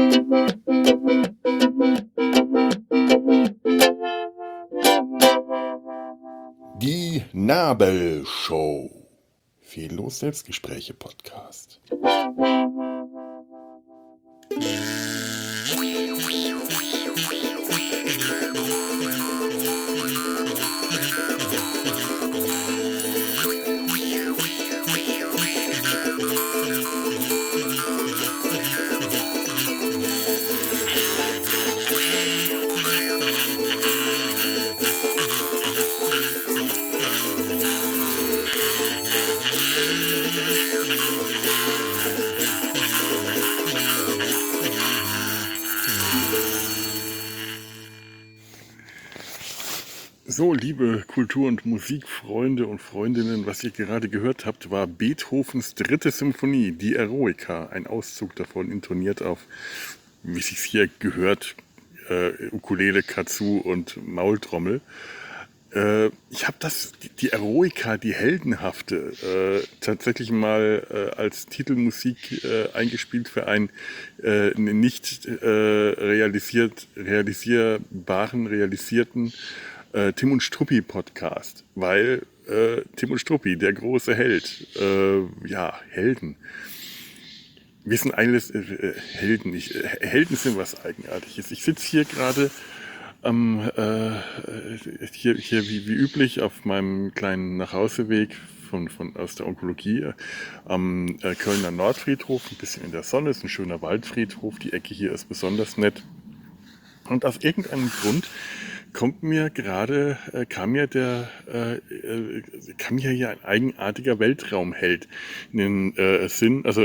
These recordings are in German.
Die Nabelshow. Fehllos Selbstgespräche Podcast. So, liebe Kultur- und Musikfreunde und Freundinnen, was ihr gerade gehört habt, war Beethovens 3. Symphonie, die Eroica. Ein Auszug davon intoniert auf, wie es sich hier gehört, Ukulele, Kazoo und Maultrommel. Ich habe die Eroica, die Heldenhafte, tatsächlich mal als Titelmusik eingespielt für einen nicht realisierten Tim und Struppi Podcast, weil Tim und Struppi, der große Held, Helden. Wir sind alles Helden. Helden sind was Eigenartiges. Ich sitze hier gerade hier wie üblich auf meinem kleinen Nachhauseweg aus der Onkologie am Kölner Nordfriedhof, ein bisschen in der Sonne, ist ein schöner Waldfriedhof, die Ecke hier ist besonders nett. Und aus irgendeinem Grund kam mir hier ein eigenartiger Weltraumheld in den Sinn, also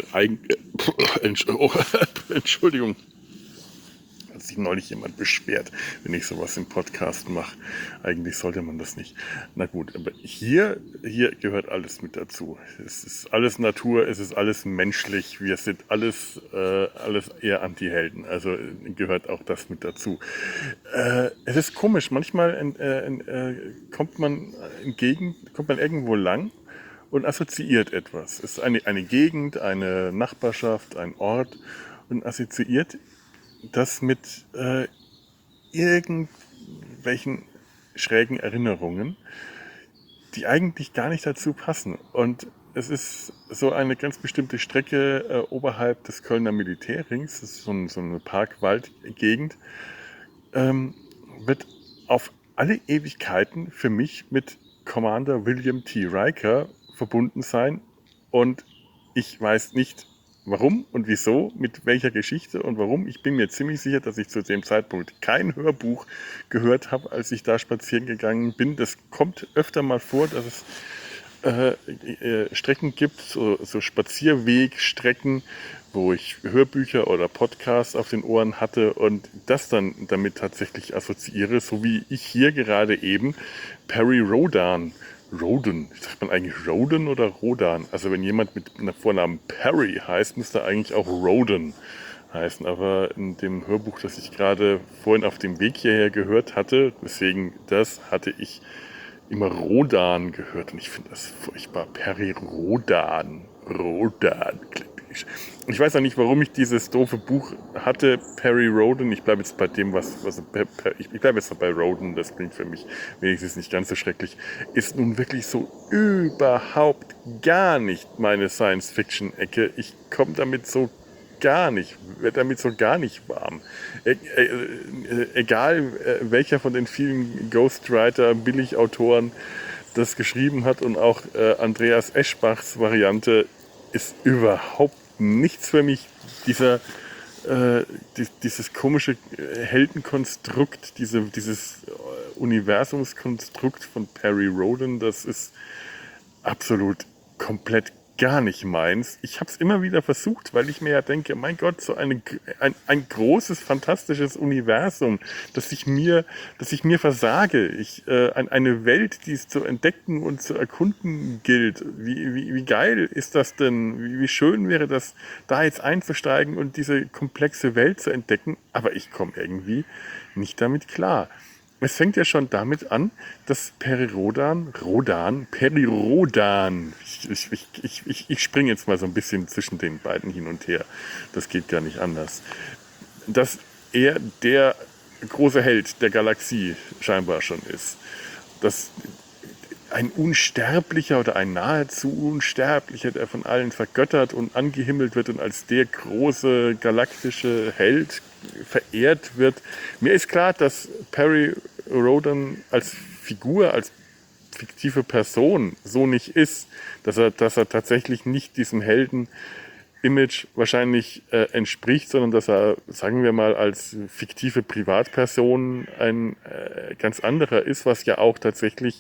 Entschuldigung. Hat sich neulich jemand beschwert, wenn ich sowas im Podcast mache. Eigentlich sollte man das nicht. Na gut, aber hier gehört alles mit dazu. Es ist alles Natur, es ist alles menschlich. Wir sind alles eher Anti-Helden. Also gehört auch das mit dazu. Es ist komisch. Manchmal kommt man irgendwo lang und assoziiert etwas. Es ist eine Gegend, eine Nachbarschaft, ein Ort und assoziiert das mit irgendwelchen schrägen Erinnerungen, die eigentlich gar nicht dazu passen. Und es ist so eine ganz bestimmte Strecke oberhalb des Kölner Militärrings, das ist so eine Parkwaldgegend, wird auf alle Ewigkeiten für mich mit Commander William T. Riker verbunden sein. Und ich weiß nicht, warum und wieso, mit welcher Geschichte und warum. Ich bin mir ziemlich sicher, dass ich zu dem Zeitpunkt kein Hörbuch gehört habe, als ich da spazieren gegangen bin. Das kommt öfter mal vor, dass es Strecken gibt, so Spazierwegstrecken, wo ich Hörbücher oder Podcasts auf den Ohren hatte und das dann damit tatsächlich assoziiere, so wie ich hier gerade eben Perry Rhodan, sagt man eigentlich Roden oder Rodan? Also wenn jemand mit einem Vornamen Perry heißt, müsste er eigentlich auch Roden heißen. Aber in dem Hörbuch, das ich gerade vorhin auf dem Weg hierher gehört hatte, deswegen hatte ich immer Rodan gehört und ich finde das furchtbar. Perry Rhodan. Rhodan klingt. Ich weiß auch nicht, warum ich dieses doofe Buch hatte, Perry Rhodan. Ich bleibe jetzt bei dem, ich bleibe jetzt bei Rhodan, das klingt für mich wenigstens nicht ganz so schrecklich. Ist nun wirklich so überhaupt gar nicht meine Science-Fiction-Ecke. Ich komme damit so gar nicht, werde damit so gar nicht warm. Egal welcher von den vielen Ghostwriter, Billigautoren das geschrieben hat und auch Andreas Eschbachs Variante ist überhaupt nichts für mich. Dieses komische Heldenkonstrukt, dieses Universumskonstrukt von Perry Rhodan, das ist absolut komplett gar nicht meins. Ich habe es immer wieder versucht, weil ich mir ja denke, mein Gott, so ein großes, fantastisches Universum, dass ich mir versage. Eine Welt, die es zu entdecken und zu erkunden gilt. Wie geil ist das denn? Wie schön wäre das, da jetzt einzusteigen und diese komplexe Welt zu entdecken. Aber ich komme irgendwie nicht damit klar. Es fängt ja schon damit an, dass Perry Rhodan, ich springe jetzt mal so ein bisschen zwischen den beiden hin und her, das geht gar nicht anders. dass er der große Held der Galaxie scheinbar schon ist. Dass ein Unsterblicher oder ein nahezu Unsterblicher, der von allen vergöttert und angehimmelt wird und als der große galaktische Held verehrt wird. Mir ist klar, dass Perry Rhodan als Figur, als fiktive Person so nicht ist, dass er tatsächlich nicht diesem Helden-Image wahrscheinlich entspricht, sondern dass er, sagen wir mal, als fiktive Privatperson ein ganz anderer ist, was ja auch tatsächlich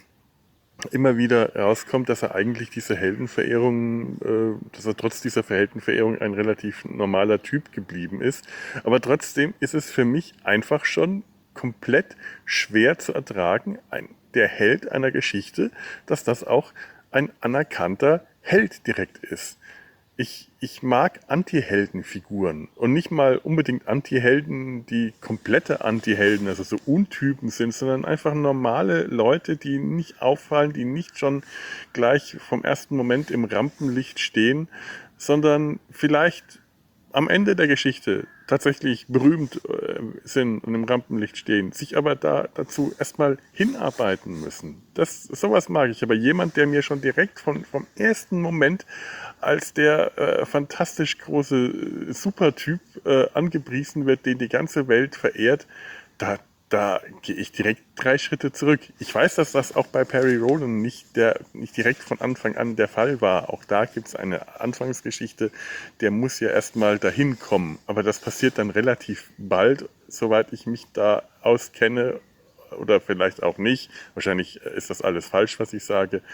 immer wieder rauskommt, dass er eigentlich diese Heldenverehrung, dass er trotz dieser Heldenverehrung ein relativ normaler Typ geblieben ist. Aber trotzdem ist es für mich einfach schon komplett schwer zu ertragen, der Held einer Geschichte, dass das auch ein anerkannter Held direkt ist. Ich mag Anti-Helden-Figuren und nicht mal unbedingt Anti-Helden, die komplette Anti-Helden, also so Untypen sind, sondern einfach normale Leute, die nicht auffallen, die nicht schon gleich vom ersten Moment im Rampenlicht stehen, sondern vielleicht am Ende der Geschichte tatsächlich berühmt sind und im Rampenlicht stehen, sich aber dazu erstmal hinarbeiten müssen. Sowas mag ich. Aber jemand, der mir schon direkt vom ersten Moment als der fantastisch große Supertyp angepriesen wird, den die ganze Welt verehrt, da gehe ich direkt 3 Schritte zurück. Ich weiß, dass das auch bei Perry Rhodan nicht direkt von Anfang an der Fall war. Auch da gibt es eine Anfangsgeschichte, der muss ja erstmal dahin kommen. Aber das passiert dann relativ bald, soweit ich mich da auskenne, oder vielleicht auch nicht. Wahrscheinlich ist das alles falsch, was ich sage.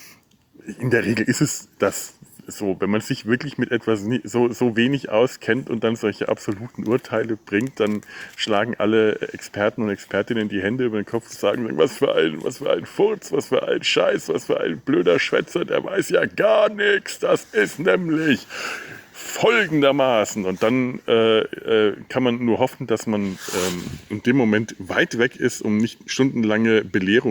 In der Regel ist es das so, wenn man sich wirklich mit etwas so wenig auskennt und dann solche absoluten Urteile bringt, dann schlagen alle Experten und Expertinnen die Hände über den Kopf und sagen, was für ein Furz, was für ein Scheiß, was für ein blöder Schwätzer, der weiß ja gar nichts. Das ist nämlich folgendermaßen. Und dann kann man nur hoffen, dass man in dem Moment weit weg ist, um nicht stundenlange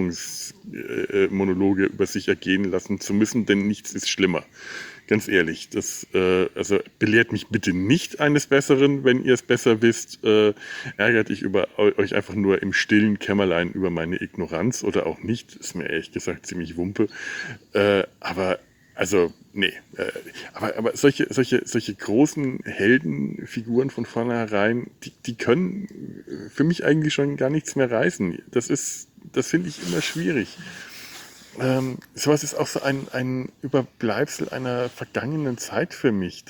Belehrungsmonologe über sich ergehen lassen zu müssen, denn nichts ist schlimmer. Ganz ehrlich, also belehrt mich bitte nicht eines Besseren, wenn ihr es besser wisst. Ärgert euch einfach nur im stillen Kämmerlein über meine Ignoranz oder auch nicht. Ist mir ehrlich gesagt ziemlich Wumpe. Aber also, nee. Aber solche großen Heldenfiguren von vornherein, die können für mich eigentlich schon gar nichts mehr reißen. Das finde ich immer schwierig. Sowas ist auch so ein Überbleibsel einer vergangenen Zeit für mich.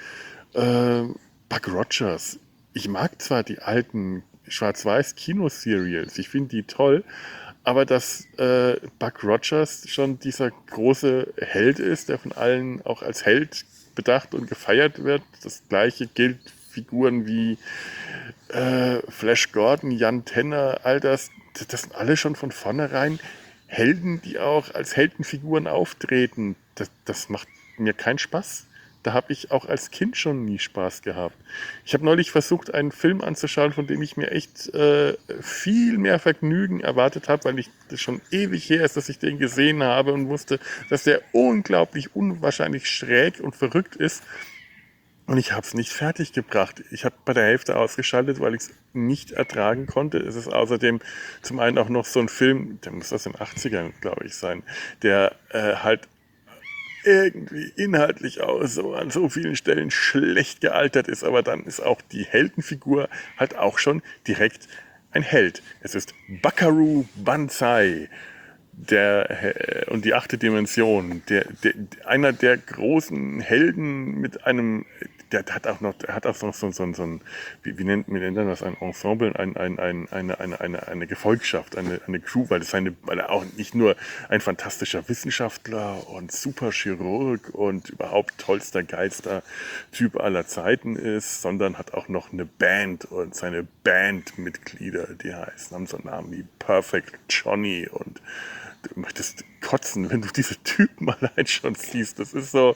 Buck Rogers. Ich mag zwar die alten schwarz-weiß Kinoserials, ich finde die toll, aber dass Buck Rogers schon dieser große Held ist, der von allen auch als Held bedacht und gefeiert wird. Das gleiche gilt Figuren wie Flash Gordon, Jan Tenner, all das sind alle schon von vornherein Helden, die auch als Heldenfiguren auftreten. Das macht mir keinen Spaß. Da habe ich auch als Kind schon nie Spaß gehabt. Ich habe neulich versucht, einen Film anzuschauen, von dem ich mir echt viel mehr Vergnügen erwartet habe, weil das schon ewig her ist, dass ich den gesehen habe und wusste, dass der unglaublich, unwahrscheinlich schräg und verrückt ist. Und ich habe es nicht fertig gebracht. Ich habe bei der Hälfte ausgeschaltet, weil ich es nicht ertragen konnte. Es ist außerdem zum einen auch noch so ein Film, der muss aus den 80ern, glaube ich, sein, der halt irgendwie inhaltlich auch so an so vielen Stellen schlecht gealtert ist. Aber dann ist auch die Heldenfigur halt auch schon direkt ein Held. Es ist Buckaroo Banzai. Und die 8. Dimension, einer der großen Helden mit einem, der hat auch noch so ein, wie nennt man das, ein Ensemble, eine Gefolgschaft, eine Crew, weil er auch nicht nur ein fantastischer Wissenschaftler und Superchirurg und überhaupt tollster, geilster Typ aller Zeiten ist, sondern hat auch noch eine Band und seine Bandmitglieder, haben so Namen wie Perfect Johnny und du möchtest kotzen, wenn du diese Typen allein schon siehst. Es ist so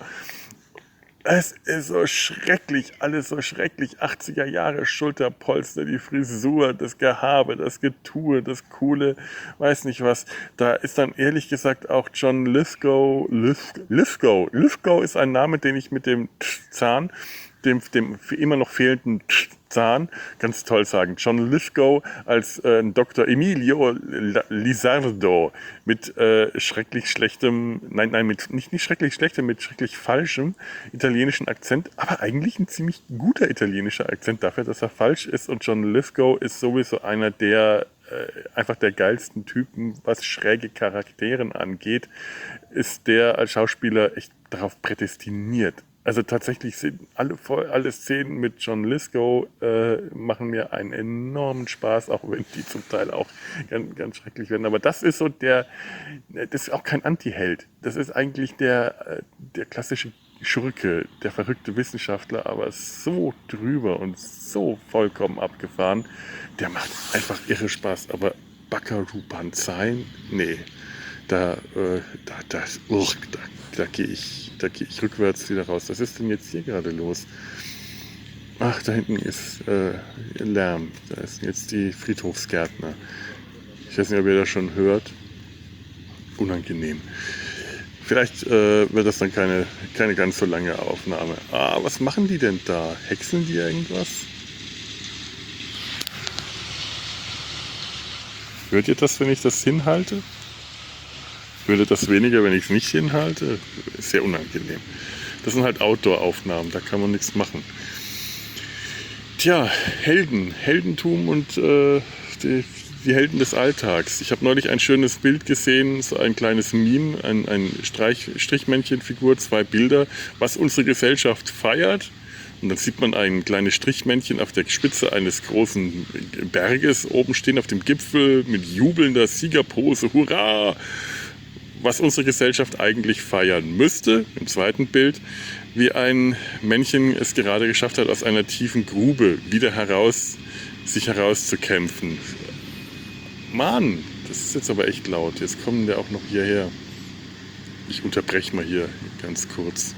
schrecklich, alles so schrecklich. 80er Jahre Schulterpolster, die Frisur, das Gehabe, das Getue, das Coole, weiß nicht was. Da ist dann ehrlich gesagt auch John Lithgow ist ein Name, den ich mit dem Zahn dem für immer noch fehlenden Zahn, ganz toll sagen, John Lithgow als Dr. Emilio Lizardo mit schrecklich schlechtem, nicht schrecklich schlechtem, mit schrecklich falschem italienischen Akzent, aber eigentlich ein ziemlich guter italienischer Akzent dafür, dass er falsch ist. Und John Lithgow ist sowieso einer der einfach der geilsten Typen, was schräge Charakteren angeht, ist der als Schauspieler echt darauf prädestiniert. Also tatsächlich sind alle Szenen mit John Lithgow machen mir einen enormen Spaß, auch wenn die zum Teil auch ganz, ganz schrecklich werden. Aber das ist so das ist auch kein Anti-Held. Das ist eigentlich der klassische Schurke, der verrückte Wissenschaftler, aber so drüber und so vollkommen abgefahren. Der macht einfach irre Spaß. Aber Buckaroo Banzai, nee, da gehe ich rückwärts wieder raus. Was ist denn jetzt hier gerade los? Ach, da hinten ist Lärm. Da sind jetzt die Friedhofsgärtner. Ich weiß nicht, ob ihr das schon hört. Unangenehm. Vielleicht wird das dann keine ganz so lange Aufnahme. Ah, was machen die denn da? Häckseln die irgendwas? Hört ihr das, wenn ich das hinhalte? Würde das weniger, wenn ich es nicht hinhalte? Ist sehr unangenehm. Das sind halt Outdoor-Aufnahmen, da kann man nichts machen. Tja, Heldentum und die Helden des Alltags. Ich habe neulich ein schönes Bild gesehen, so ein kleines Meme, ein Strichmännchenfigur, 2 Bilder, was unsere Gesellschaft feiert. Und dann sieht man ein kleines Strichmännchen auf der Spitze eines großen Berges oben stehen, auf dem Gipfel mit jubelnder Siegerpose. Hurra! Was unsere Gesellschaft eigentlich feiern müsste, im zweiten Bild, wie ein Männchen es gerade geschafft hat, aus einer tiefen Grube wieder sich herauszukämpfen. Mann, das ist jetzt aber echt laut. Jetzt kommen wir auch noch hierher. Ich unterbreche mal hier ganz kurz.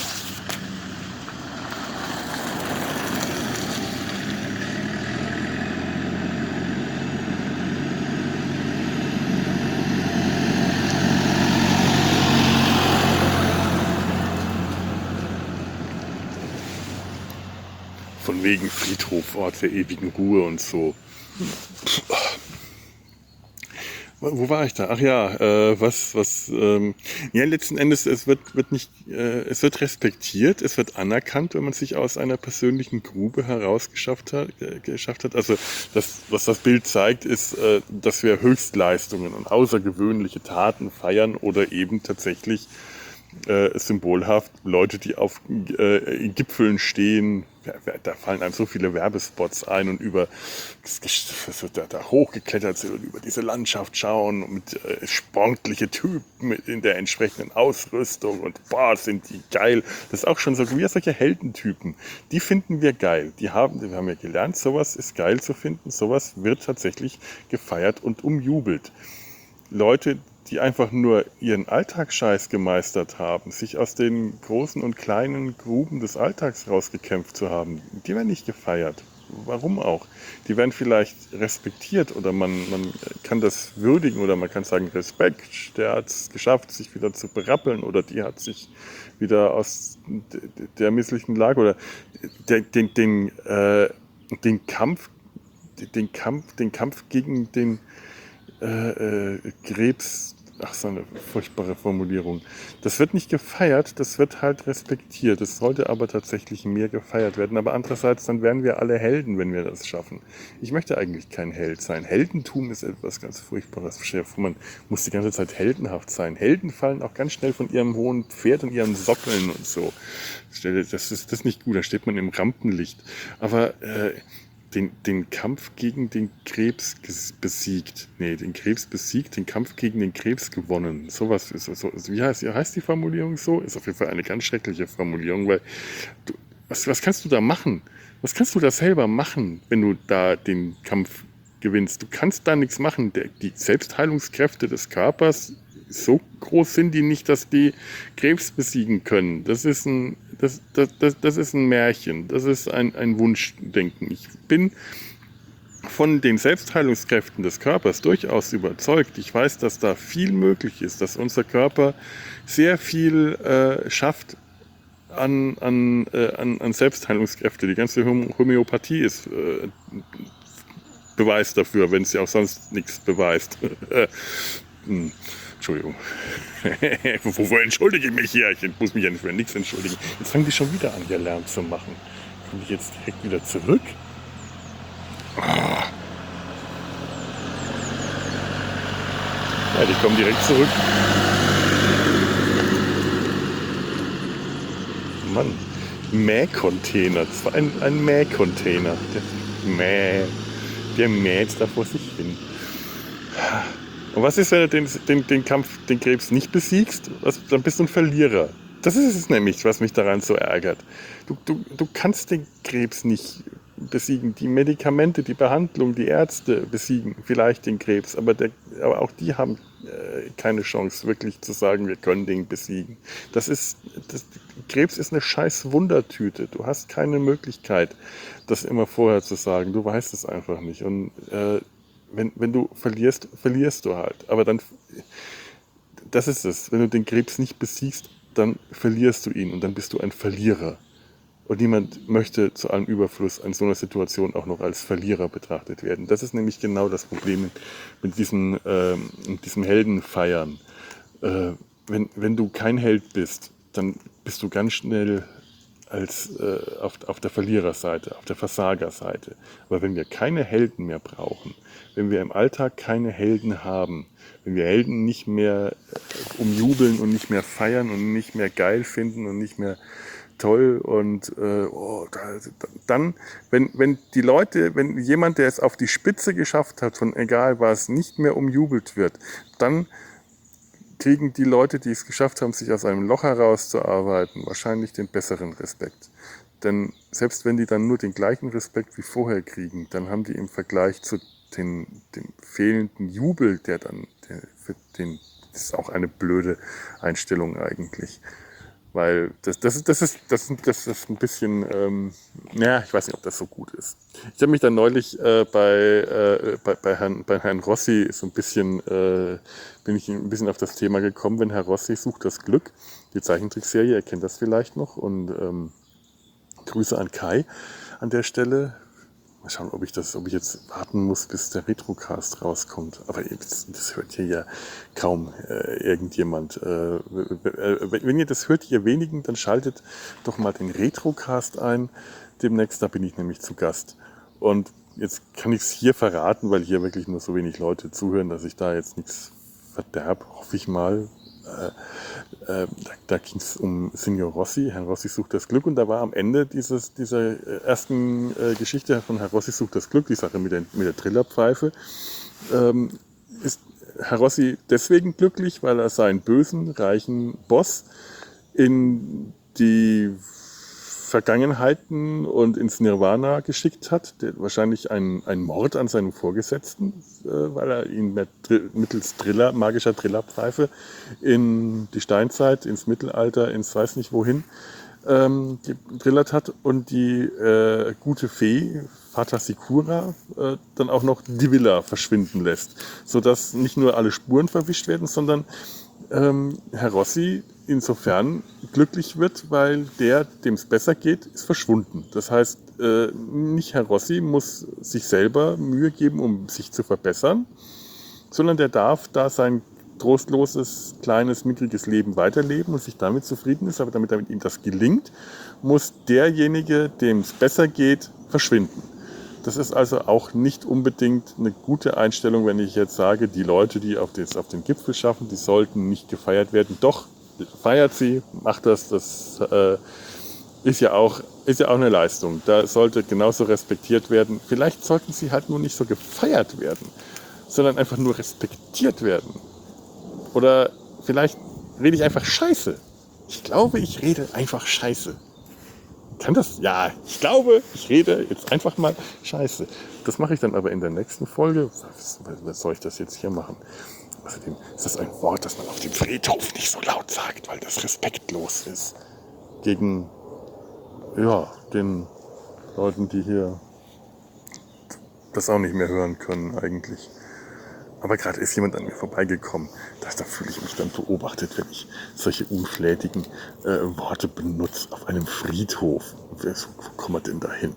Von wegen Friedhof, Ort der ewigen Ruhe und so. Wo war ich da? Ach ja, ja, letzten Endes, es wird respektiert, es wird anerkannt, wenn man sich aus einer persönlichen Grube herausgeschafft hat. Also, was das Bild zeigt, ist, dass wir Höchstleistungen und außergewöhnliche Taten feiern oder eben tatsächlich symbolhaft Leute, die auf Gipfeln stehen. Da fallen einem so viele Werbespots ein und über da hochgeklettert sind und über diese Landschaft schauen und mit sportliche Typen in der entsprechenden Ausrüstung und boah, sind die geil. Das ist auch schon so wie solche Heldentypen. Die finden wir geil. Wir haben ja gelernt, sowas ist geil zu finden. Sowas wird tatsächlich gefeiert und umjubelt. Leute, die einfach nur ihren Alltagsscheiß gemeistert haben, sich aus den großen und kleinen Gruben des Alltags rausgekämpft zu haben, die werden nicht gefeiert. Warum auch? Die werden vielleicht respektiert oder man kann das würdigen oder man kann sagen, Respekt, der hat es geschafft, sich wieder zu berappeln oder die hat sich wieder aus der misslichen Lage oder den Kampf gegen den Krebs, ach, so eine furchtbare Formulierung. Das wird nicht gefeiert, das wird halt respektiert. Es sollte aber tatsächlich mehr gefeiert werden. Aber andererseits, dann wären wir alle Helden, wenn wir das schaffen. Ich möchte eigentlich kein Held sein. Heldentum ist etwas ganz Furchtbares. Man muss die ganze Zeit heldenhaft sein. Helden fallen auch ganz schnell von ihrem hohen Pferd und ihren Sockeln und so. Das ist nicht gut, da steht man im Rampenlicht. Aber den Kampf gegen den Krebs besiegt. Nee, den Krebs besiegt, den Kampf gegen den Krebs gewonnen. Sowas ist so. Wie heißt die Formulierung so? Ist auf jeden Fall eine ganz schreckliche Formulierung, weil was kannst du da machen? Was kannst du da selber machen, wenn du da den Kampf gewinnst? Du kannst da nichts machen. Die Selbstheilungskräfte des Körpers, so groß sind die nicht, dass die Krebs besiegen können. Das ist ein Märchen. Das ist ein Wunschdenken. Ich bin von den Selbstheilungskräften des Körpers durchaus überzeugt. Ich weiß, dass da viel möglich ist, dass unser Körper sehr viel schafft an Selbstheilungskräfte. Die ganze Homöopathie ist Beweis dafür, wenn sie auch sonst nichts beweist. Entschuldigung. Wofür entschuldige ich mich hier? Ich muss mich ja nicht für nichts entschuldigen. Jetzt fangen die schon wieder an, hier Lärm zu machen. Komme ich jetzt direkt wieder zurück? Ah. Ja, die kommen direkt zurück. Mann, Mähcontainer. Das war ein Mähcontainer. Der mäht da vor sich hin. Und was ist, wenn du den Krebs nicht besiegst? Dann bist du ein Verlierer. Das ist es nämlich, was mich daran so ärgert. Du kannst den Krebs nicht besiegen. Die Medikamente, die Behandlung, die Ärzte besiegen vielleicht den Krebs, aber auch die haben keine Chance, wirklich zu sagen, wir können den besiegen. Krebs ist eine scheiß Wundertüte. Du hast keine Möglichkeit, das immer vorher zu sagen. Du weißt es einfach nicht. Und wenn du verlierst, verlierst du halt. Aber dann, das ist es. Wenn du den Krebs nicht besiegst, dann verlierst du ihn und dann bist du ein Verlierer. Und niemand möchte zu allem Überfluss in so einer Situation auch noch als Verlierer betrachtet werden. Das ist nämlich genau das Problem mit diesem Heldenfeiern. Wenn du kein Held bist, dann bist du ganz schnell auf der Verliererseite, auf der Versagerseite. Aber wenn wir keine Helden mehr brauchen, wenn wir im Alltag keine Helden haben, wenn wir Helden nicht mehr umjubeln und nicht mehr feiern und nicht mehr geil finden und nicht mehr toll und dann, wenn jemand, der es auf die Spitze geschafft hat, von egal was, nicht mehr umjubelt wird, dann kriegen die Leute, die es geschafft haben, sich aus einem Loch herauszuarbeiten, wahrscheinlich den besseren Respekt. Denn selbst wenn die dann nur den gleichen Respekt wie vorher kriegen, dann haben die im Vergleich zu dem fehlenden Jubel, das ist auch eine blöde Einstellung eigentlich. Weil das ist ein bisschen, ich weiß nicht, ob das so gut ist. Ich habe mich dann neulich bei Herrn Rossi bin ich ein bisschen auf das Thema gekommen, wenn Herr Rossi sucht das Glück, die Zeichentrickserie, ihr kennt das vielleicht noch, und Grüße an Kai an der Stelle. Mal schauen, ob ich jetzt warten muss, bis der Retrocast rauskommt. Aber das hört hier ja kaum irgendjemand. Wenn ihr das hört, ihr wenigen, dann schaltet doch mal den Retrocast ein. Demnächst, da bin ich nämlich zu Gast. Und jetzt kann ich es hier verraten, weil hier wirklich nur so wenig Leute zuhören, dass ich da jetzt nichts verderb, hoffe ich mal. Da ging es um Signor Rossi. Herr Rossi sucht das Glück, und da war am Ende dieser ersten Geschichte von Herr Rossi sucht das Glück, die Sache mit der Trillerpfeife, ist Herr Rossi deswegen glücklich, weil er seinen bösen, reichen Boss in die Vergangenheiten und ins Nirvana geschickt hat, der wahrscheinlich ein Mord an seinem Vorgesetzten, weil er ihn mittels magischer Trillerpfeife in die Steinzeit, ins Mittelalter, ins weiß nicht wohin getrillert hat, und die gute Fee Fata Sicura dann auch noch die Villa verschwinden lässt, sodass nicht nur alle Spuren verwischt werden, sondern Herr Rossi insofern glücklich wird, weil dem es besser geht, ist verschwunden. Das heißt, nicht Herr Rossi muss sich selber Mühe geben, um sich zu verbessern, sondern der darf da sein trostloses, kleines, mickriges Leben weiterleben und sich damit zufrieden ist. Aber damit ihm das gelingt, muss derjenige, dem es besser geht, verschwinden. Das ist also auch nicht unbedingt eine gute Einstellung, wenn ich jetzt sage, die Leute, die auf den Gipfel schaffen, die sollten nicht gefeiert werden. Doch, feiert sie, macht das. Das ist ja auch eine Leistung. Da sollte genauso respektiert werden. Vielleicht sollten sie halt nur nicht so gefeiert werden, sondern einfach nur respektiert werden. Oder vielleicht rede ich einfach Scheiße. Ich glaube, ich rede einfach Scheiße. Kann das? Ja, ich glaube, ich rede jetzt einfach mal Scheiße. Das mache ich dann aber in der nächsten Folge. Was soll ich das jetzt hier machen? Außerdem ist das ein Wort, das man auf dem Friedhof nicht so laut sagt, weil das respektlos ist. Gegen, den Leuten, die hier das auch nicht mehr hören können eigentlich. Aber gerade ist jemand an mir vorbeigekommen. Da fühle ich mich dann beobachtet, wenn ich solche unflätigen Worte benutze auf einem Friedhof. Wo kommen wir denn da hin?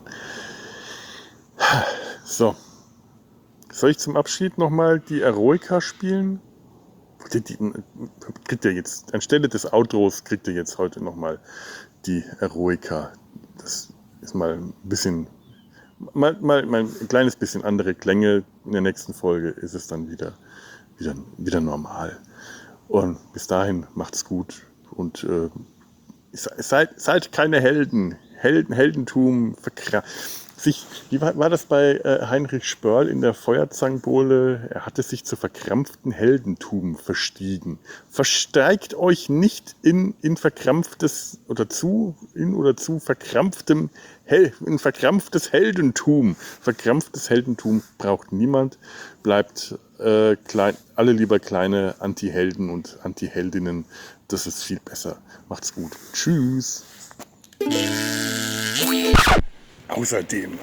So. Soll ich zum Abschied nochmal die Eroica spielen? Kriegt ihr jetzt, anstelle des Outros kriegt ihr jetzt heute nochmal die Eroica. Das ist mal ein bisschen, mal ein kleines bisschen andere Klänge. In der nächsten Folge ist es dann wieder normal. Und bis dahin macht's gut und seid keine Helden. Heldentum wie war das bei Heinrich Spörl in der Feuerzangenbowle? Er hatte sich zu verkrampften Heldentum verstiegen. Versteigt euch nicht in verkrampftes oder zu verkrampftem in verkrampftes Heldentum. Verkrampftes Heldentum braucht niemand. Bleibt alle lieber kleine Anti-Helden und Anti-Heldinnen. Das ist viel besser. Macht's gut. Tschüss. Außerdem,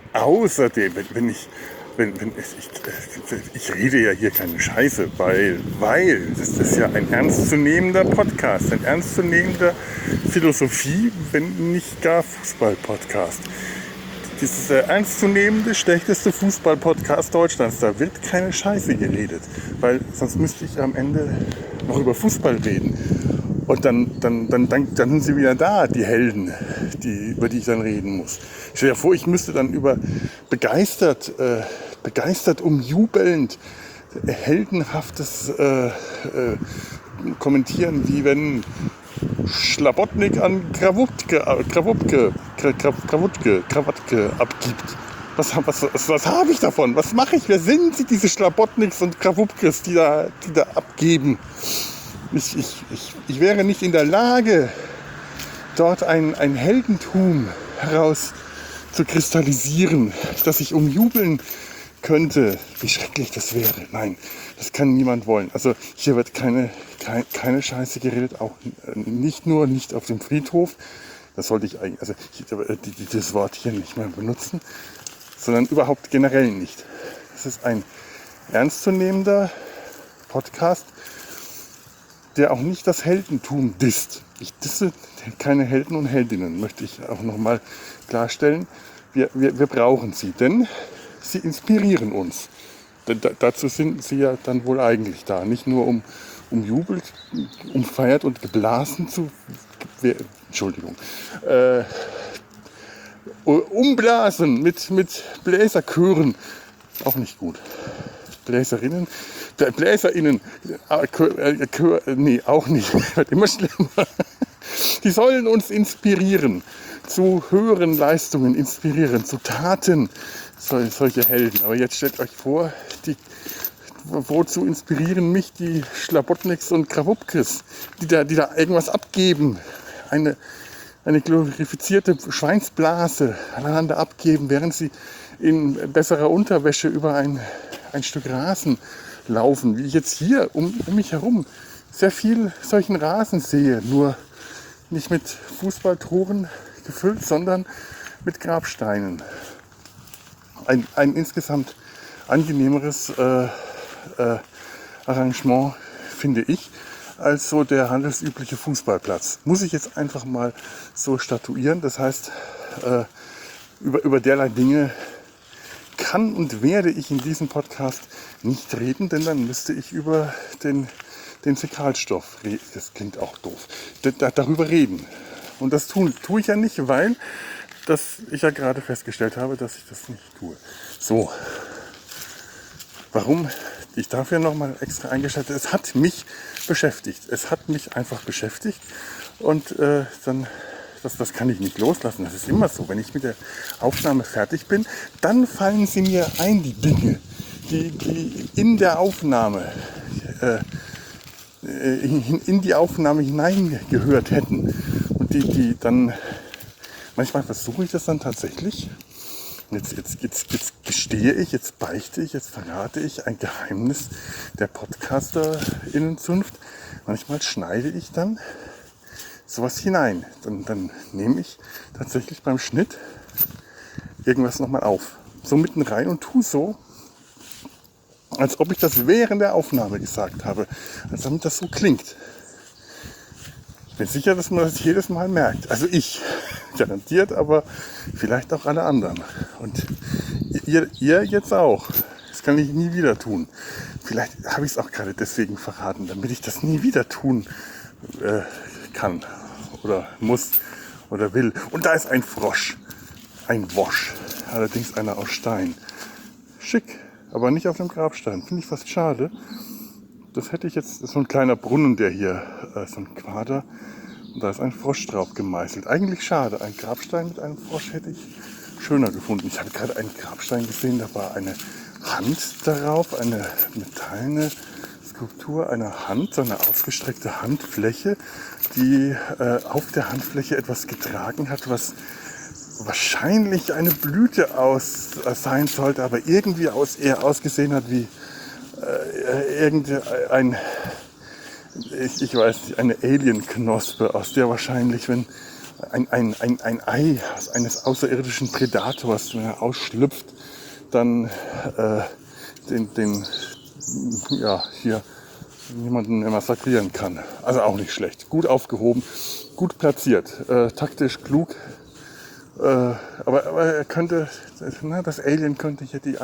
ich rede ja hier keine Scheiße, weil das ist ja ein ernstzunehmender Podcast, ein ernstzunehmender Philosophie, wenn nicht gar Fußball-Podcast. Das ist der ernstzunehmende, schlechteste Fußball-Podcast Deutschlands. Da wird keine Scheiße geredet, weil sonst müsste ich am Ende noch über Fußball reden. Und dann sind sie wieder da, die Helden, über die ich dann reden muss. Stell dir vor, ich müsste dann über begeistert, umjubelnd, heldenhaftes kommentieren, wie wenn Schlabotnik an Krawutke abgibt. Was habe ich davon? Was mache ich? Wer sind sie, diese Schlabotniks und Krawupkes, die da abgeben? Ich wäre nicht in der Lage, dort ein Heldentum heraus zu kristallisieren, das ich umjubeln könnte. Wie schrecklich das wäre. Nein, das kann niemand wollen. Also hier wird keine Scheiße geredet, auch nicht auf dem Friedhof. Das sollte ich eigentlich, also das Wort hier nicht mehr benutzen, sondern überhaupt generell nicht. Das ist ein ernstzunehmender Podcast, der auch nicht das Heldentum disst. Ich disse keine Helden und Heldinnen, möchte ich auch nochmal klarstellen. Wir brauchen sie, denn sie inspirieren uns. Dazu sind sie ja dann wohl eigentlich da. Nicht nur um jubelt, umfeiert und geblasen zu umblasen mit Bläserchören. Auch nicht gut. BläserInnen, nee, auch nicht. Wird immer schlimmer. Die sollen uns inspirieren, zu höheren Leistungen inspirieren, zu Taten, solche Helden. Aber jetzt stellt euch vor, wozu inspirieren mich die Schlabotniks und Krawupkes, die da irgendwas abgeben, eine glorifizierte Schweinsblase aneinander abgeben, während sie in besserer Unterwäsche über ein Stück Rasen laufen, wie ich jetzt hier um mich herum sehr viel solchen Rasen sehe, nur nicht mit Fußballtoren gefüllt, sondern mit Grabsteinen. Ein insgesamt angenehmeres Arrangement, finde ich, als so der handelsübliche Fußballplatz. Muss ich jetzt einfach mal so statuieren. Das heißt, über derlei Dinge kann und werde ich in diesem Podcast nicht reden, denn dann müsste ich über den Fäkalstoff, das klingt auch doof, darüber reden. Und das tue ich ja nicht, weil ich ja gerade festgestellt habe, dass ich das nicht tue. So, warum ich dafür nochmal extra eingeschaltet? Es hat mich beschäftigt. Es hat mich einfach beschäftigt und dann... Das kann ich nicht loslassen. Das ist immer so. Wenn ich mit der Aufnahme fertig bin, dann fallen sie mir ein, die Dinge, die in der Aufnahme, in die Aufnahme hineingehört hätten. Und die dann, manchmal versuche ich das dann tatsächlich. Jetzt gestehe ich, jetzt beichte ich, jetzt verrate ich ein Geheimnis der PodcasterInnenzunft. Manchmal schneide ich dann sowas hinein. Dann nehme ich tatsächlich beim Schnitt irgendwas nochmal auf. So mitten rein und tue so, Als ob ich das während der Aufnahme gesagt habe. Als damit das so klingt. Ich bin sicher, dass man das jedes Mal merkt. Also ich, garantiert, aber vielleicht auch alle anderen. Und ihr jetzt auch. Das kann ich nie wieder tun. Vielleicht habe ich es auch gerade deswegen verraten, damit ich das nie wieder tun kann oder muss oder will. Und da ist ein Frosch. Ein Wosch. Allerdings einer aus Stein. Schick, aber nicht auf dem Grabstein. Finde ich fast schade. Das hätte ich jetzt, das ist so ein kleiner Brunnen, der hier, so ein Quader. Und da ist ein Frosch drauf gemeißelt. Eigentlich schade. Ein Grabstein mit einem Frosch hätte ich schöner gefunden. Ich habe gerade einen Grabstein gesehen, da war eine Hand darauf, eine metallene Skulptur einer Hand, so eine ausgestreckte Handfläche, die auf der Handfläche etwas getragen hat, was wahrscheinlich eine Blüte sein sollte, aber irgendwie eher ausgesehen hat wie irgendein, ich weiß nicht, eine Alienknospe, aus der wahrscheinlich, wenn ein Ei eines außerirdischen Predators, wenn er ausschlüpft, dann hier jemanden massakrieren kann. Also auch nicht schlecht. Gut aufgehoben, gut platziert, taktisch klug. Aber er könnte, das Alien könnte hier die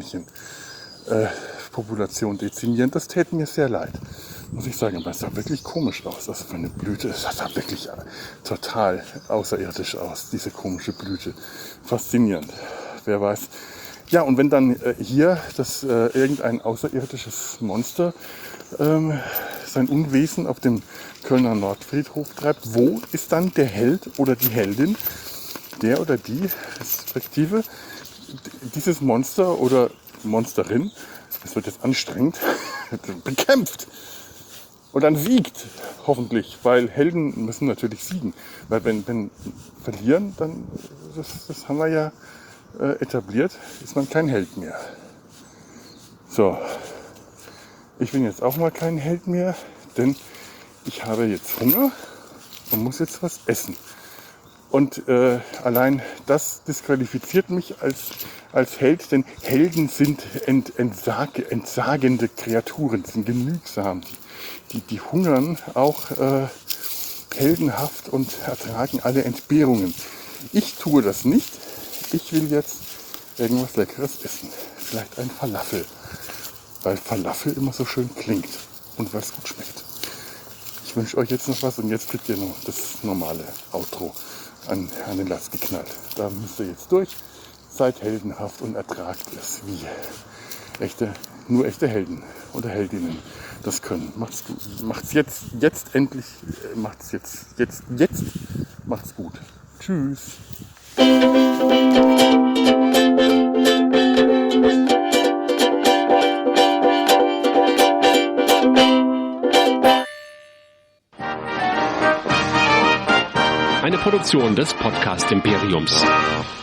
Eichhörnchen-Population dezimieren. Das täte mir sehr leid, muss ich sagen. Aber es sah wirklich komisch aus. Das für eine Blüte. Es sah wirklich total außerirdisch aus, diese komische Blüte. Faszinierend. Wer weiß. Ja, und wenn dann hier irgendein außerirdisches Monster sein Unwesen auf dem Kölner Nordfriedhof treibt, wo ist dann der Held oder die Heldin, der oder die respektive dieses Monster oder Monsterin, das wird jetzt anstrengend, bekämpft und dann siegt, hoffentlich, weil Helden müssen natürlich siegen, weil wenn verlieren, dann, das haben wir ja etabliert, ist man kein Held mehr. So, ich bin jetzt auch mal kein Held mehr, denn ich habe jetzt Hunger und muss jetzt was essen. Und allein das disqualifiziert mich als Held, denn Helden sind entsagende Kreaturen, sind genügsam. Die hungern auch heldenhaft und ertragen alle Entbehrungen. Ich tue das nicht. Ich will jetzt irgendwas Leckeres essen. Vielleicht ein Falafel, weil Falafel immer so schön klingt und weil es gut schmeckt. Ich wünsche euch jetzt noch was und jetzt kriegt ihr noch das normale Outro an den Latz geknallt. Da müsst ihr jetzt durch. Seid heldenhaft und ertragt es, wie nur echte Helden oder Heldinnen das können. Macht's gut. Macht's jetzt endlich. Macht's jetzt. Macht's gut. Tschüss. Eine Produktion des Podcast Imperiums.